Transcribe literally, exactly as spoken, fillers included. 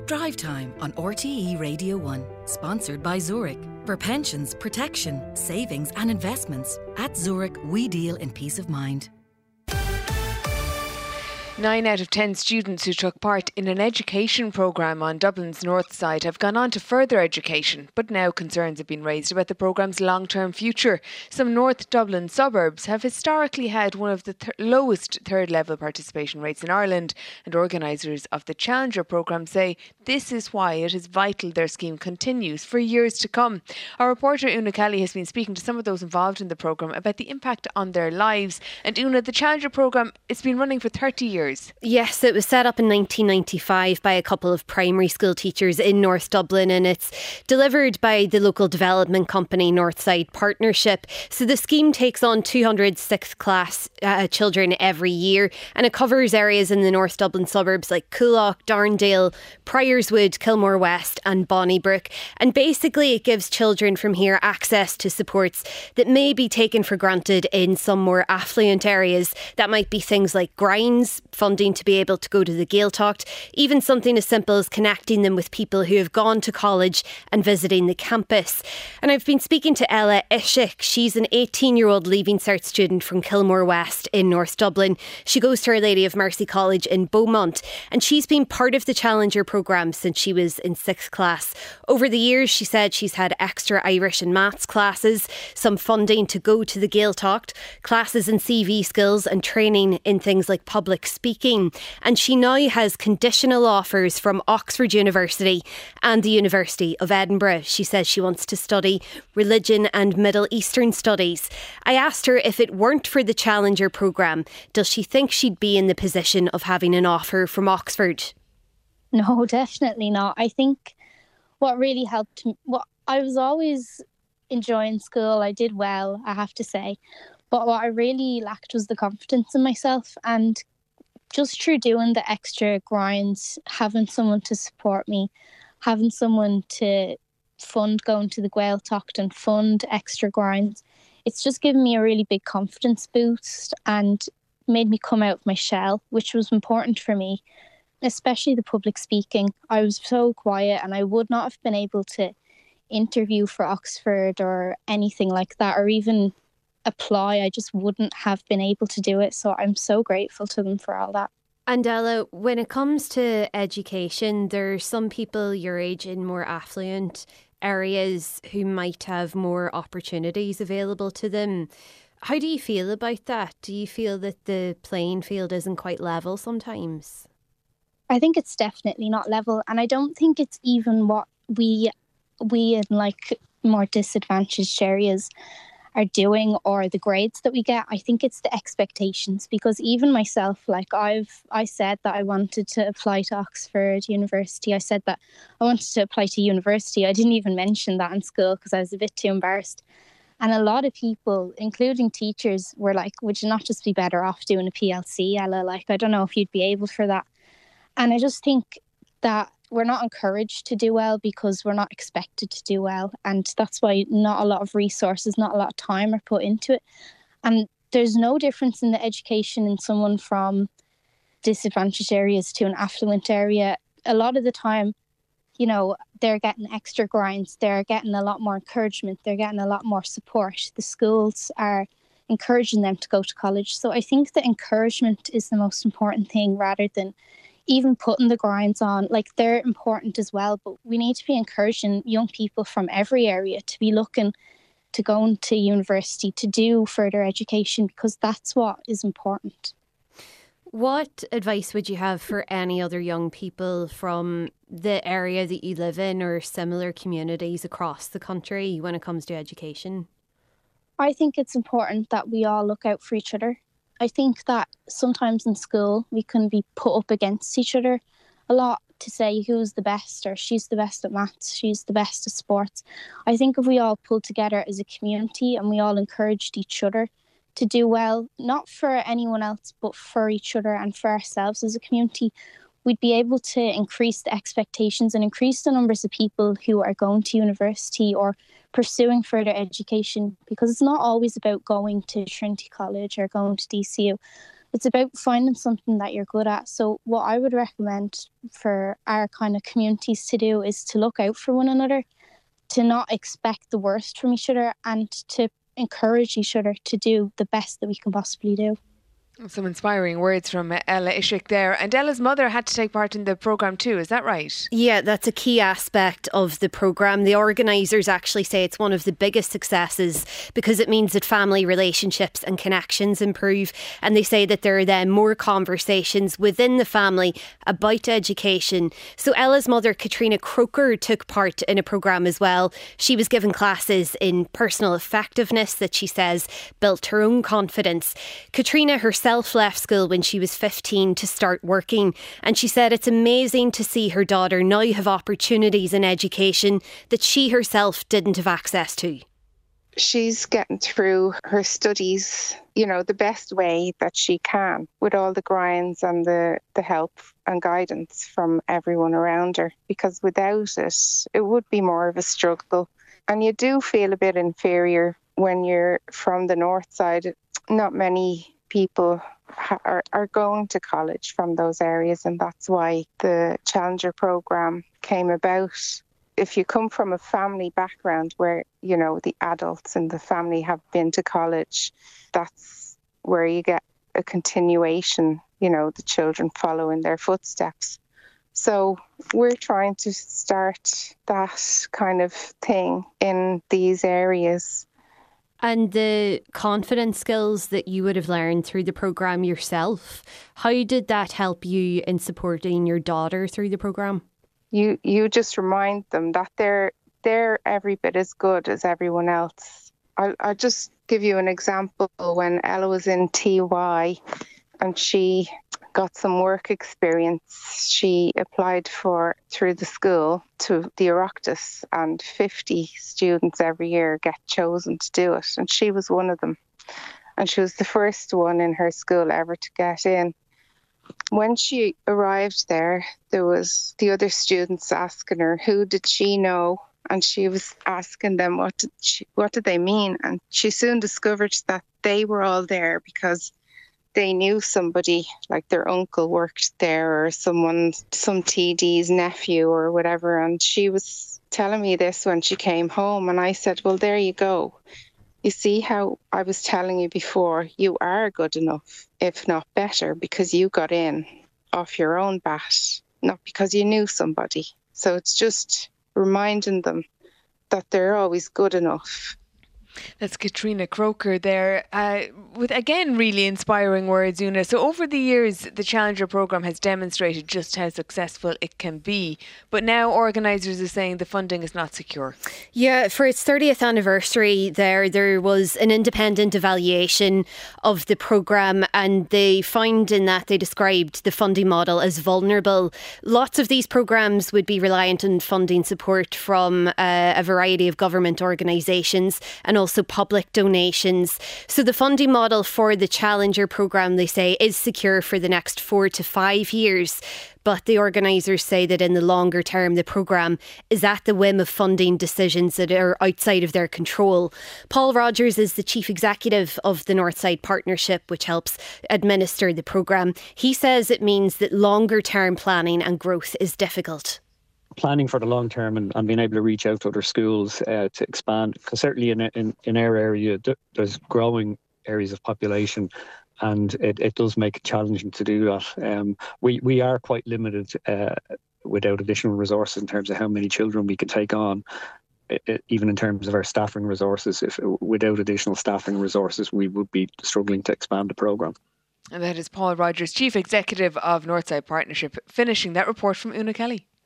Drive Time on R T E Radio one, sponsored by Zurich. For pensions, protection, savings and investments, at Zurich we deal in peace of mind. Nine out of ten students who took part in an education programme on Dublin's north side have gone on to further education, but now concerns have been raised about the programme's long-term future. Some North Dublin suburbs have historically had one of the th- lowest third-level participation rates in Ireland, and organisers of the Challenger programme say this is why it is vital their scheme continues for years to come. Our reporter Una Kelly has been speaking to some of those involved in the programme about the impact on their lives. And Una, the Challenger programme, it's been running for thirty years. Yes, it was set up in nineteen ninety-five by a couple of primary school teachers in North Dublin, and it's delivered by the local development company Northside Partnership. So the scheme takes on two hundred sixth class uh, children every year, and it covers areas in the North Dublin suburbs like Coolock, Darndale, Priorswood, Kilmore West and Bonnybrook. And basically it gives children from here access to supports that may be taken for granted in some more affluent areas. That might be things like grinds, funding to be able to go to the Gaeltacht, even something as simple as connecting them with people who have gone to college and visiting the campus. And I've been speaking to Ella Ishik. She's an eighteen-year-old Leaving Cert student from Kilmore West in North Dublin. She goes to Our Lady of Mercy College in Beaumont, and she's been part of the Challenger programme since she was in sixth class. Over the years, she said she's had extra Irish and maths classes, some funding to go to the Gaeltacht, classes in C V skills and training in things like public speaking. Speaking, and she now has conditional offers from Oxford University and the University of Edinburgh. She says she wants to study religion and Middle Eastern studies. I asked her if it weren't for the Challenger programme, does she think she'd be in the position of having an offer from Oxford? No, definitely not. I think what really helped me, what I was always enjoying school. I did well, I have to say. But what I really lacked was the confidence in myself, and just through doing the extra grinds, having someone to support me, having someone to fund going to the Gaeltacht and fund extra grinds, it's just given me a really big confidence boost and made me come out of my shell, which was important for me, especially the public speaking. I was so quiet and I would not have been able to interview for Oxford or anything like that, or even apply. I just wouldn't have been able to do it. So I'm so grateful to them for all that. And Ella, when it comes to education, there's some people your age in more affluent areas who might have more opportunities available to them. How do you feel about that? Do you feel that the playing field isn't quite level sometimes? I think it's definitely not level, and I don't think it's even what we we in like more disadvantaged areas are doing or the grades that we get. I think it's the expectations, because even myself, like I've I said that I wanted to apply to Oxford University. I said that I wanted to apply to university. I didn't even mention that in school because I was a bit too embarrassed. And a lot of people, including teachers, were like, would you not just be better off doing a P L C, Ella? Like, I don't know if you'd be able for that. And I just think that we're not encouraged to do well because we're not expected to do well. And that's why not a lot of resources, not a lot of time are put into it. And there's no difference in the education in someone from disadvantaged areas to an affluent area. A lot of the time, you know, they're getting extra grinds, they're getting a lot more encouragement, they're getting a lot more support. The schools are encouraging them to go to college. So I think the encouragement is the most important thing, rather than even putting the grinds on. Like, they're important as well, but we need to be encouraging young people from every area to be looking to go to university, to do further education, because that's what is important. What advice would you have for any other young people from the area that you live in or similar communities across the country when it comes to education? I think it's important that we all look out for each other. I think that sometimes in school we can be put up against each other a lot to say who's the best, or she's the best at maths, she's the best at sports. I think if we all pulled together as a community and we all encouraged each other to do well, not for anyone else, but for each other and for ourselves as a community, we'd be able to increase the expectations and increase the numbers of people who are going to university or pursuing further education, because it's not always about going to Trinity College or going to D C U. it's about finding something that you're good at. So what I would recommend for our kind of communities to do is to look out for one another, to not expect the worst from each other, and to encourage each other to do the best that we can possibly do. Some inspiring words from Ella Ishik there. And Ella's mother had to take part in the programme too, is that right? Yeah, that's a key aspect of the programme. The organisers actually say it's one of the biggest successes because it means that family relationships and connections improve. And they say that there are then more conversations within the family about education. So Ella's mother, Katrina Croker, took part in a programme as well. She was given classes in personal effectiveness that she says built her own confidence. Katrina herself left school when she was fifteen to start working, and she said it's amazing to see her daughter now have opportunities in education that she herself didn't have access to. She's getting through her studies, you know, the best way that she can, with all the grinds and the, the help and guidance from everyone around her, because without it, it would be more of a struggle. And you do feel a bit inferior when you're from the north side. Not many people ha- are, are going to college from those areas, and that's why the Challenger programme came about. If you come from a family background where, you know, the adults in the family have been to college, that's where you get a continuation, you know, the children follow in their footsteps. So we're trying to start that kind of thing in these areas. And the confidence skills that you would have learned through the programme yourself, how did that help you in supporting your daughter through the programme? You you just remind them that they're they're every bit as good as everyone else. I'll, I'll just give you an example. When Ella was in T Y and she got some work experience, she applied for, through the school, to the Oireachtas, and fifty students every year get chosen to do it, and she was one of them. And she was the first one in her school ever to get in. When she arrived there, there was the other students asking her, who did she know? And she was asking them, what did she, what did they mean? And she soon discovered that they were all there because they knew somebody, like their uncle worked there, or someone, some T D's nephew or whatever. And she was telling me this when she came home, and I said, well, there you go. You see how I was telling you before, you are good enough, if not better, because you got in off your own bat, not because you knew somebody. So it's just reminding them that they're always good enough. That's Katrina Croker there, uh, with again really inspiring words, Una. So over the years, the Challenger programme has demonstrated just how successful it can be. But now organisers are saying the funding is not secure. Yeah, for its thirtieth anniversary there, there was an independent evaluation of the programme, and they found in that they described the funding model as vulnerable. Lots of these programmes would be reliant on funding support from uh, a variety of government organisations and also also public donations. So the funding model for the Challenger programme, they say, is secure for the next four to five years. But the organisers say that in the longer term, the programme is at the whim of funding decisions that are outside of their control. Paul Rogers is the chief executive of the Northside Partnership, which helps administer the programme. He says it means that longer term planning and growth is difficult. Planning for the long term and, and being able to reach out to other schools uh, to expand, because certainly in, in in our area there's growing areas of population, and it, it does make it challenging to do that. Um, we we are quite limited uh, without additional resources in terms of how many children we can take on. It, it, even in terms of our staffing resources, if without additional staffing resources, we would be struggling to expand the programme. And that is Paul Rogers, chief executive of Northside Partnership, finishing that report from Una Kelly.